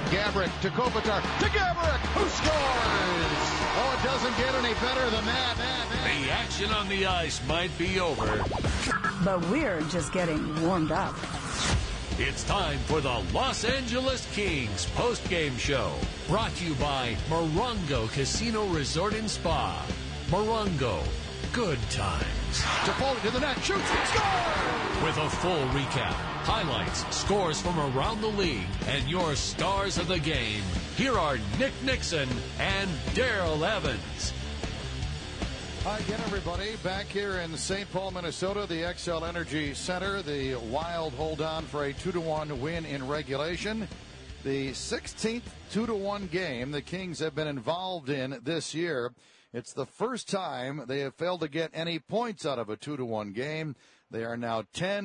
Gaborik to Kopitar to Gaborik, who scores! Oh, it doesn't get any better than that. The action on the ice might be over, but we're just getting warmed up. It's time for the Los Angeles Kings post-game show. Brought to you by Morongo Casino Resort and Spa. Morongo, good times. Toffoli to the net, shoots, scores! With a full recap, highlights, scores from around the league, and your stars of the game, here are Nick Nixon and Daryl Evans. Hi again, everybody. Back here in St. Paul, Minnesota, the XL Energy Center. The Wild hold on for a 2-1 win in regulation. The 16th 2-1 game the Kings have been involved in this year. It's the first time they have failed to get any points out of a 2-1 game. They are now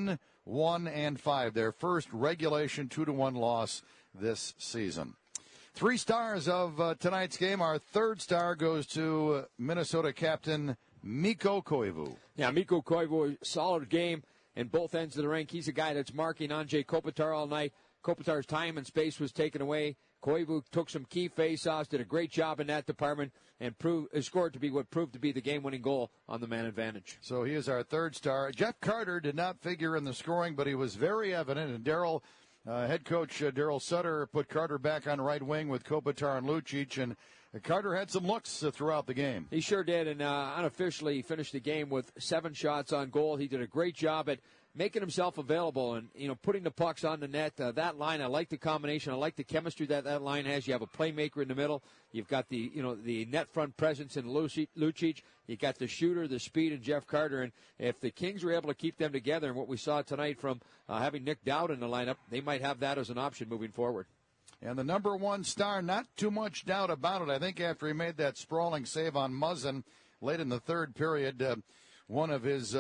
10-1-5, their first regulation 2-1 loss this season. 3 stars of tonight's game. Our third star goes to Minnesota captain Mikko Koivu. Yeah, Mikko Koivu, solid game in both ends of the rink. He's a guy that's marking Andrei Kopitar all night. Kopitar's time and space was taken away. Koivu took some key faceoffs, did a great job in that department, and scored to be what proved to be the game-winning goal on the man advantage. So he is our third star. Jeff Carter did not figure in the scoring, but he was very evident, and Daryl head coach Daryl Sutter put Carter back on right wing with Kopitar and Lucic, and Carter had some looks throughout the game. He sure did, and unofficially finished the game with 7 shots on goal. He did a great job at making himself available and, putting the pucks on the net. That line, I like the combination. I like the chemistry that line has. You have a playmaker in the middle. You've got the net front presence in Lucic. You got the shooter, the speed, and Jeff Carter. And if the Kings were able to keep them together, and what we saw tonight from having Nick Dowd in the lineup, they might have that as an option moving forward. And the number one star, not too much doubt about it. I think after he made that sprawling save on Muzzin late in the third period, one of his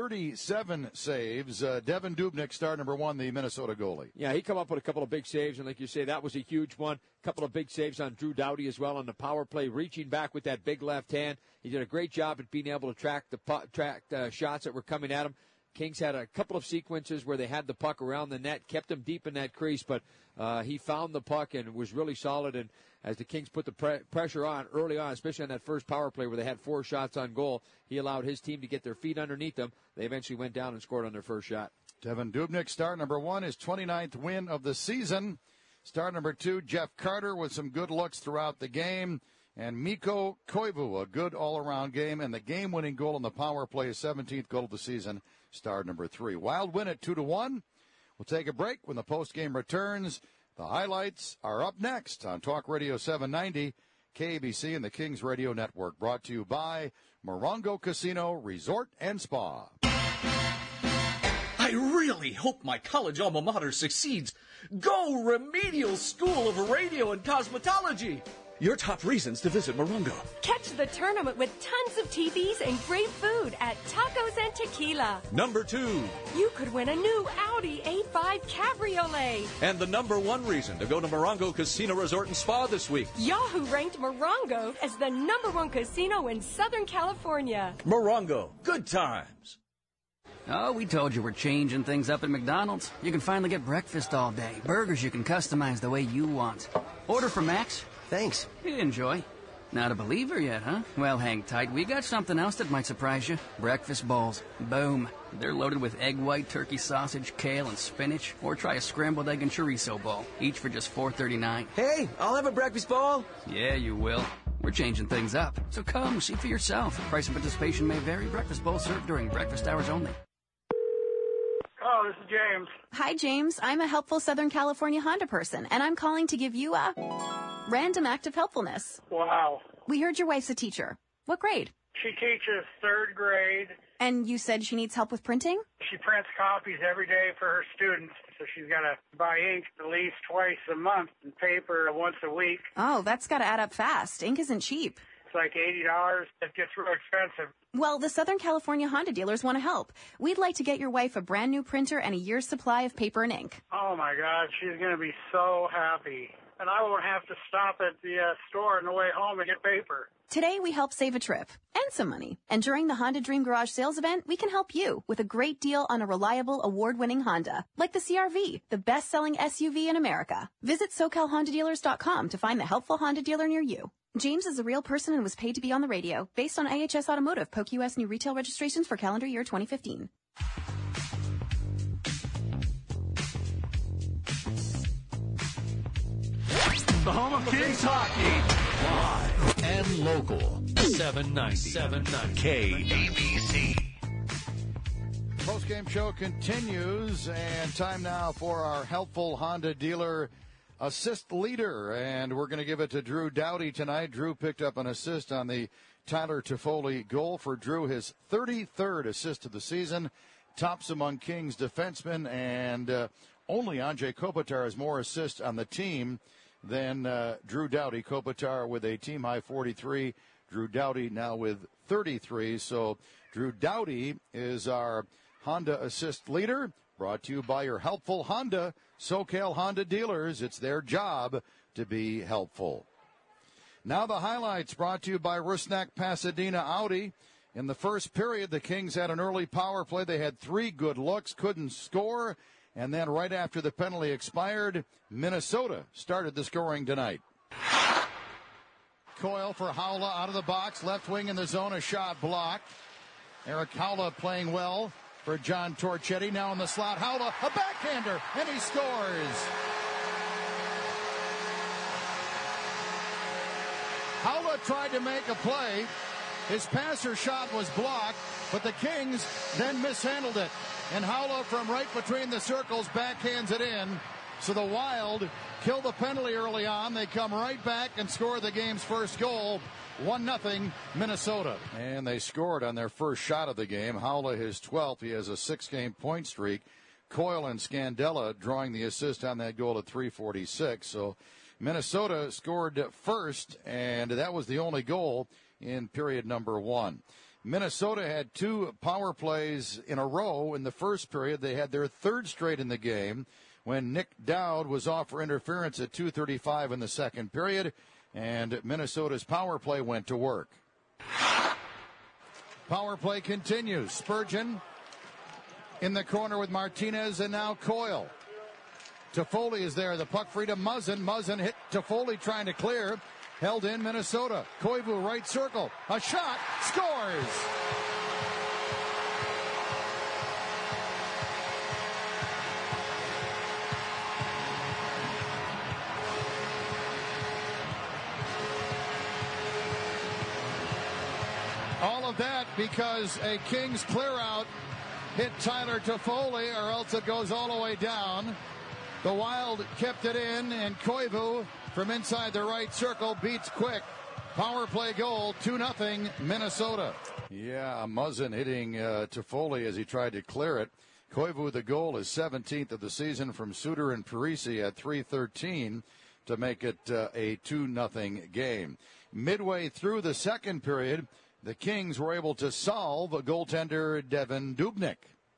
37 saves, Devan Dubnyk, star number 1, the Minnesota goalie. Yeah, he come up with a couple of big saves, and like you say, that was a huge one. A couple of big saves on Drew Doughty as well on the power play, reaching back with that big left hand. He did a great job at being able to track the shots that were coming at him. Kings had a couple of sequences where they had the puck around the net, kept him deep in that crease, but he found the puck and was really solid. And as the Kings put the pressure on early on, especially on that first power play where they had 4 shots on goal, he allowed his team to get their feet underneath them. They eventually went down and scored on their first shot. Devan Dubnyk, star number 1, his 29th win of the season. Star number 2, Jeff Carter, with some good looks throughout the game. And Mikko Koivu, a good all-around game, and the game-winning goal in the power play, his 17th goal of the season, star number 3. Wild win at 2-1. We'll take a break. When the postgame returns, the highlights are up next on Talk Radio 790, KABC, and the Kings Radio Network. Brought to you by Morongo Casino Resort and Spa. I really hope my college alma mater succeeds. Go Remedial School of Radio and Cosmetology. Your top reasons to visit Morongo. Catch the tournament with tons of TVs and great food at Tacos and Tequila. Number 2. You could win a new Audi A5 Cabriolet. And the number 1 reason to go to Morongo Casino Resort and Spa this week. Yahoo ranked Morongo as the number 1 casino in Southern California. Morongo, good times. Oh, we told you we're changing things up at McDonald's. You can finally get breakfast all day. Burgers you can customize the way you want. Order for Max. Thanks. Enjoy. Not a believer yet, huh? Well, hang tight. We got something else that might surprise you. Breakfast bowls. Boom. They're loaded with egg white, turkey sausage, kale, and spinach. Or try a scrambled egg and chorizo bowl. Each for just $4.39. Hey, I'll have a breakfast bowl. Yeah, you will. We're changing things up. So come, see for yourself. Price and participation may vary. Breakfast bowl served during breakfast hours only. Oh, this is James. Hi, James. I'm a helpful Southern California Honda person, and I'm calling to give you a random act of helpfulness. Wow. We heard your wife's a teacher. What grade? She teaches 3rd grade. And you said she needs help with printing? She prints copies every day for her students, so she's got to buy ink at least twice a month and paper once a week. Oh, that's got to add up fast. Ink isn't cheap. It's like $80. It gets real expensive. Well, the Southern California Honda dealers want to help. We'd like to get your wife a brand new printer and a year's supply of paper and ink. Oh, my God. She's going to be so happy. and I won't have to stop at the store on the way home to get paper. Today, we help save a trip and some money. And during the Honda Dream Garage sales event, we can help you with a great deal on a reliable, award-winning Honda, like the CR-V, the best-selling SUV in America. Visit SoCalHondaDealers.com to find the helpful Honda dealer near you. James is a real person and was paid to be on the radio, based on AHS Automotive, Polk US new retail registrations for calendar year 2015. The home of Kings hockey. Live and local. 790 KABC. Post-game show continues, and time now for our helpful Honda dealer assist leader. And we're going to give it to Drew Doughty tonight. Drew picked up an assist on the Tyler Toffoli goal. For Drew, his 33rd assist of the season. Tops among Kings defensemen, and only Andrei Kopitar has more assists on the team than Drew Doughty. Kopitar with a team-high 43. Drew Doughty now with 33. So Drew Doughty is our Honda assist leader, brought to you by your helpful Honda, SoCal Honda dealers. It's their job to be helpful. Now the highlights brought to you by Rusnak Pasadena Audi. In the first period, the Kings had an early power play. They had 3 good looks, couldn't score. And then right after the penalty expired, Minnesota started the scoring tonight. Coyle for Haula out of the box, left wing in the zone, a shot blocked. Eric Haula playing well for John Torchetti. Now in the slot, Haula, a backhander, and he scores. Haula tried to make a play. His passer shot was blocked, but the Kings then mishandled it. And Haula from right between the circles backhands it in. So the Wild kill the penalty early on. They come right back and score the game's first goal. 1-0 Minnesota. And they scored on their first shot of the game. Haula his 12th. He has a 6-game point streak. Coyle and Scandella drawing the assist on that goal at 3:46. So Minnesota scored first, and that was the only goal in period number 1. Minnesota had 2 power plays in a row in the first period. They had their 3rd straight in the game when Nick Dowd was off for interference at 2:35 in the second period, and Minnesota's power play went to work. Power play continues. Spurgeon in the corner with Martinez, and now Coyle. Toffoli is there. The puck free to Muzzin. Muzzin hit Toffoli trying to clear. Held in Minnesota. Koivu right circle. A shot. Scores. All of that because a Kings clear out hit Tyler Toffoli, or else it goes all the way down. The Wild kept it in, and Koivu from inside the right circle beats Quick. Power play goal, 2-0 Minnesota. Yeah, Muzzin hitting Toffoli as he tried to clear it. Koivu, the goal, is 17th of the season from Suter and Parisi at 3:13 to make it a 2-0 game. Midway through the second period, the Kings were able to solve a goaltender Devin Dubnyk.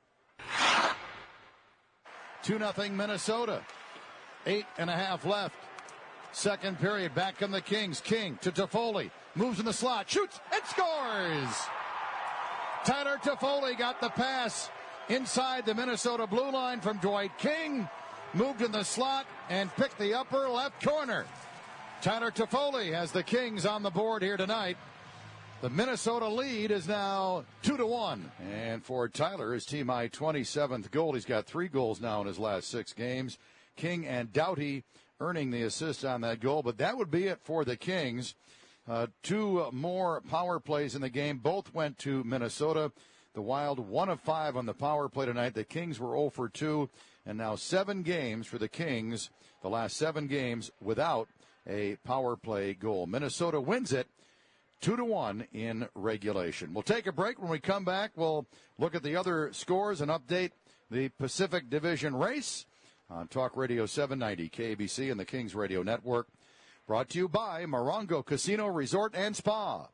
2-0 Minnesota. 8.5 left. Second period, back come the Kings. King to Toffoli. Moves in the slot, shoots, and scores! Tyler Toffoli got the pass inside the Minnesota blue line from Dwight King. Moved in the slot and picked the upper left corner. Tyler Toffoli has the Kings on the board here tonight. The Minnesota lead is now 2-1. And for Tyler, his team high 27th goal. He's got 3 goals now in his last 6 games. King and Doughty earning the assist on that goal. But that would be it for the Kings. 2 more power plays in the game. Both went to Minnesota. The Wild 1 of 5 on the power play tonight. The Kings were 0 for 2. And now 7 games for the Kings. The last 7 games without a power play goal. Minnesota wins it 2-1 in regulation. We'll take a break. When we come back, we'll look at the other scores and update the Pacific Division race on Talk Radio 790 KABC and the Kings Radio Network. Brought to you by Morongo Casino Resort and Spa.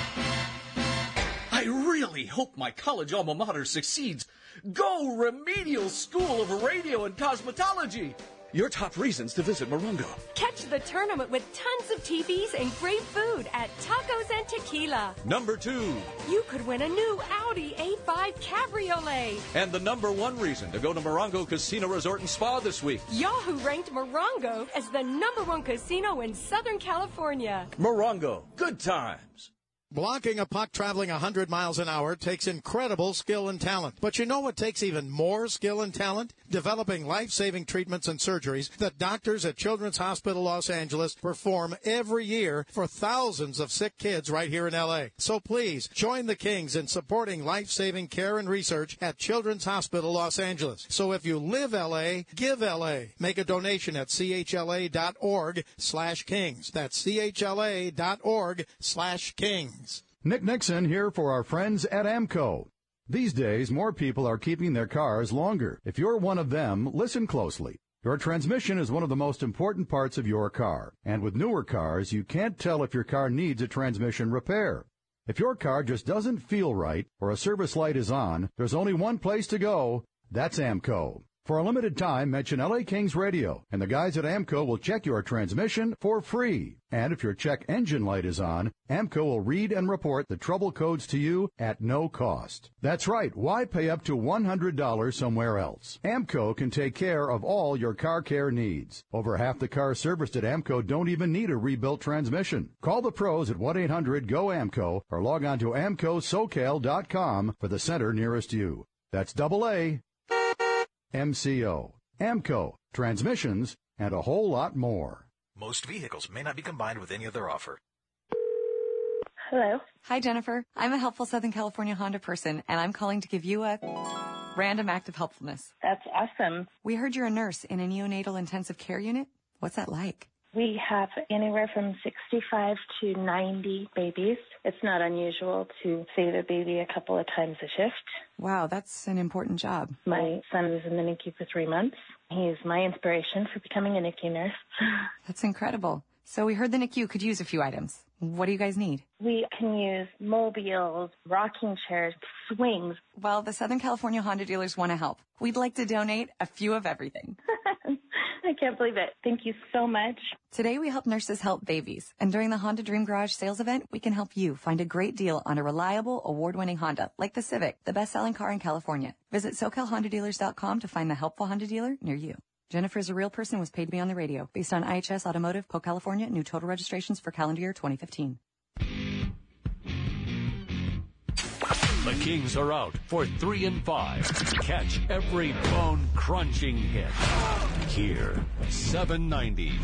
I really hope my college alma mater succeeds. Go Remedial School of Radio and Cosmetology. Your top reasons to visit Morongo. Catch the tournament with tons of TVs and great food at Tacos and Tequila. Number 2. You could win a new Audi A5 Cabriolet. And the number 1 reason to go to Morongo Casino Resort and Spa this week. Yahoo ranked Morongo as the number 1 casino in Southern California. Morongo, good times. Blocking a puck traveling 100 miles an hour takes incredible skill and talent. But you know what takes even more skill and talent? Developing life-saving treatments and surgeries that doctors at Children's Hospital Los Angeles perform every year for thousands of sick kids right here in L.A. So please, join the Kings in supporting life-saving care and research at Children's Hospital Los Angeles. So if you live L.A., give L.A. Make a donation at chla.org/kings. That's chla.org/kings. Nick Nixon here for our friends at AMCO. These days, more people are keeping their cars longer. If you're one of them, listen closely. Your transmission is one of the most important parts of your car. And with newer cars, you can't tell if your car needs a transmission repair. If your car just doesn't feel right or a service light is on, there's only one place to go. That's AMCO. For a limited time, mention LA Kings Radio, and the guys at AMCO will check your transmission for free. And if your check engine light is on, AMCO will read and report the trouble codes to you at no cost. That's right. Why pay up to $100 somewhere else? AMCO can take care of all your car care needs. Over half the cars serviced at AMCO don't even need a rebuilt transmission. Call the pros at 1-800-GO-AMCO or log on to AMCOSoCal.com for the center nearest you. That's AA. MCO, AMCO, transmissions, and a whole lot more. Most vehicles may not be combined with any other offer. Hello. Hi, Jennifer. I'm a helpful Southern California Honda person, and I'm calling to give you a random act of helpfulness. That's awesome. We heard you're a nurse in a neonatal intensive care unit. What's that like? We have anywhere from 65 to 90 babies. It's not unusual to save a baby a couple of times a shift. Wow, that's an important job. My son was in the NICU for 3 months. He's my inspiration for becoming a NICU nurse. That's incredible. So we heard the NICU could use a few items. What do you guys need? We can use mobiles, rocking chairs, swings. Well, the Southern California Honda dealers want to help. We'd like to donate a few of everything. I can't believe it. Thank you so much. Today we help nurses help babies. And during the Honda Dream Garage sales event, we can help you find a great deal on a reliable, award-winning Honda, like the Civic, the best-selling car in California. Visit SoCalHondaDealers.com to find the helpful Honda dealer near you. Jennifer is a real person, was paid to be on the radio. Based on IHS Automotive, Polk, California. New total registrations for calendar year 2015. The Kings are out for 3 and 5. Catch every bone-crunching hit here, 790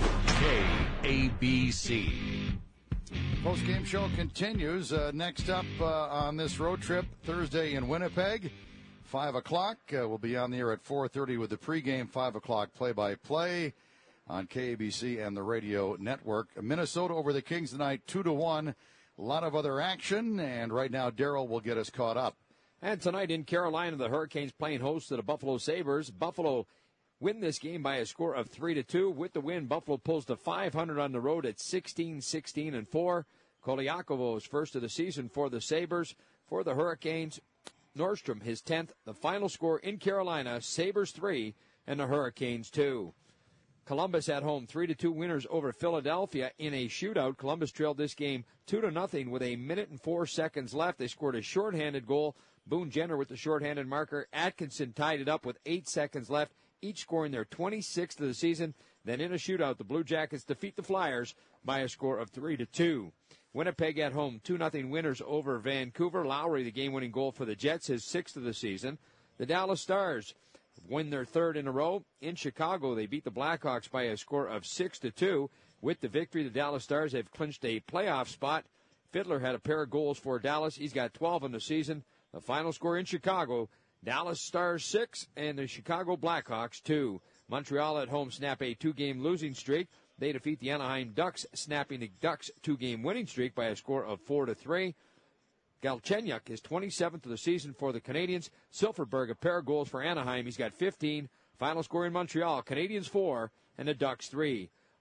KABC. Post-game show continues. Next up on this road trip, Thursday in Winnipeg, 5 o'clock. We'll be on the air at 4:30 with the pregame 5 o'clock play-by-play on KABC and the radio network. Minnesota over the Kings tonight, 2-1. A lot of other action, and right now Daryl will get us caught up. And tonight in Carolina, the Hurricanes playing host to the Buffalo Sabres. Buffalo win this game by a score of 3-2. With the win, Buffalo pulls to 500 on the road at 16-16-4. Koliakovo's first of the season for the Sabres. For the Hurricanes, Nordstrom, his 10th. The final score in Carolina, Sabres 3 and the Hurricanes 2. Columbus at home, 3-2 winners over Philadelphia in a shootout. Columbus trailed this game 2-0 with 1 minute and 4 seconds left. They scored a shorthanded goal. Boone Jenner with the shorthanded marker. Atkinson tied it up with 8 seconds left, each scoring their 26th of the season. Then in a shootout, the Blue Jackets defeat the Flyers by a score of 3-2. Winnipeg at home, 2-0 winners over Vancouver. Lowry, the game-winning goal for the Jets, his 6th of the season. The Dallas Stars win their 3rd in a row. In Chicago, they beat the Blackhawks by a score of 6-2. With the victory, the Dallas Stars have clinched a playoff spot. Fiddler had a pair of goals for Dallas. He's got 12 in the season. The final score in Chicago, Dallas Stars 6 and the Chicago Blackhawks 2. Montreal at home snap a 2-game losing streak. They defeat the Anaheim Ducks, snapping the Ducks' 2-game winning streak by a score of 4-3. Galchenyuk is 27th of the season for the Canadiens. Silfverberg, a pair of goals for Anaheim. He's got 15. Final score in Montreal, Canadiens 4 and the Ducks 3.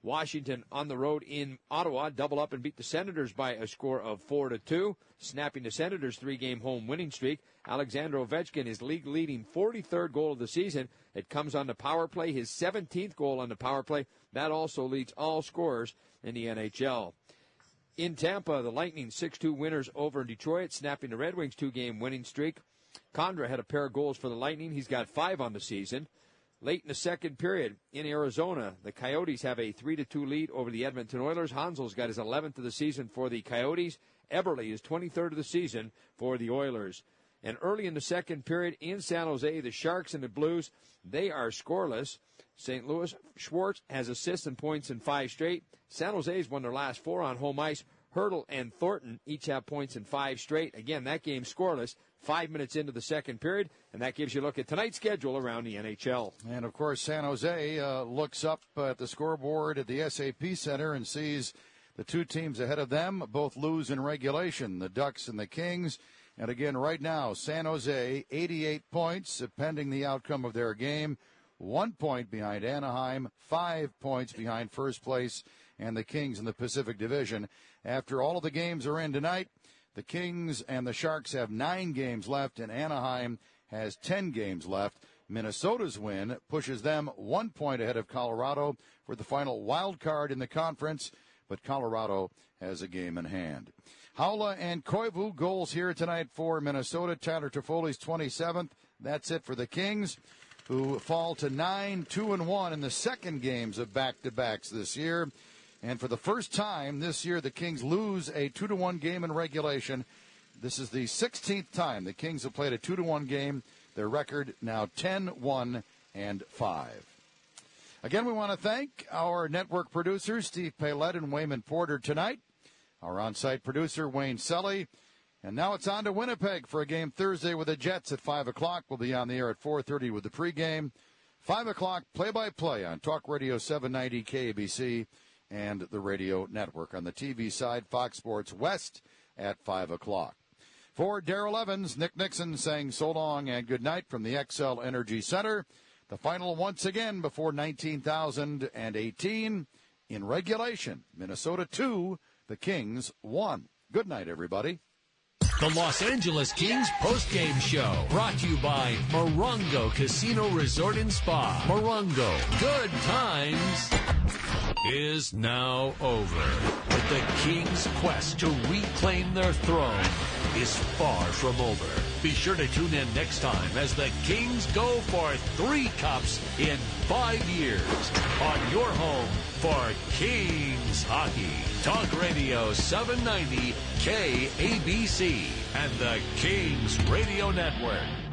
Washington on the road in Ottawa double up and beat the Senators by a score of 4-2, snapping the Senators' 3-game home winning streak. Alexander Ovechkin, his league-leading 43rd goal of the season. It comes on the power play, his 17th goal on the power play. That also leads all scorers in the NHL. In Tampa, the Lightning 6-2 winners over Detroit, snapping the Red Wings' 2-game winning streak. Condra had a pair of goals for the Lightning. He's got 5 on the season. Late in the second period in Arizona, the Coyotes have a 3-2 lead over the Edmonton Oilers. Hansel's got his 11th of the season for the Coyotes. Eberle is 23rd of the season for the Oilers. And early in the second period in San Jose, the Sharks and the Blues, they are scoreless. St. Louis, Schwartz has assists and points in 5 straight. San Jose's won their last 4 on home ice. Hurdle and Thornton each have points in 5 straight. Again, that game scoreless. 5 minutes into the second period, and that gives you a look at tonight's schedule around the NHL. And, of course, San Jose looks up at the scoreboard at the SAP Center and sees the 2 teams ahead of them both lose in regulation, the Ducks and the Kings. And, again, right now, San Jose, 88 points, pending the outcome of their game. 1 point behind Anaheim, 5 points behind first place and the Kings in the Pacific Division. After all of the games are in tonight, the Kings and the Sharks have 9 games left, and Anaheim has 10 games left. Minnesota's win pushes them 1 point ahead of Colorado for the final wild card in the conference, but Colorado has a game in hand. Haula and Koivu goals here tonight for Minnesota. Tyler Toffoli's 27th. That's it for the Kings, who fall to 9-2-1 in the second games of back-to-backs this year. And for the first time this year, the Kings lose a 2-1 game in regulation. This is the 16th time the Kings have played a 2-1 game. Their record now 10-1-5. Again, we want to thank our network producers, Steve Paylett and Wayman Porter tonight. Our on-site producer, Wayne Sully. And now it's on to Winnipeg for a game Thursday with the Jets at 5 o'clock. We'll be on the air at 4:30 with the pregame. 5 o'clock, play-by-play on Talk Radio 790 KABC. And the radio network. On the TV side, Fox Sports West at 5 o'clock. For Darrell Evans, Nick Nixon saying so long and good night from the XL Energy Center. The final once again before 19,018 in regulation. Minnesota 2, the Kings 1. Good night, everybody. The Los Angeles Kings postgame show, brought to you by Morongo Casino Resort and Spa. Morongo, good times, is now over. But the Kings' quest to reclaim their throne is far from over. Be sure to tune in next time as the Kings go for 3 cups in 5 years on your home for Kings hockey. Talk Radio 790 KABC and the Kings Radio Network.